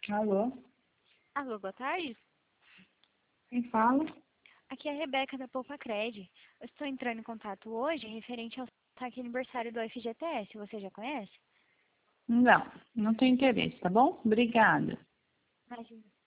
Alô? Alô, boa tarde. Quem fala? Aqui é a Rebeca da Poupa Cred. Eu estou entrando em contato hoje referente ao ataque aniversário do FGTS. Você já conhece? Não, não tenho interesse, tá bom? Obrigada. Imagina.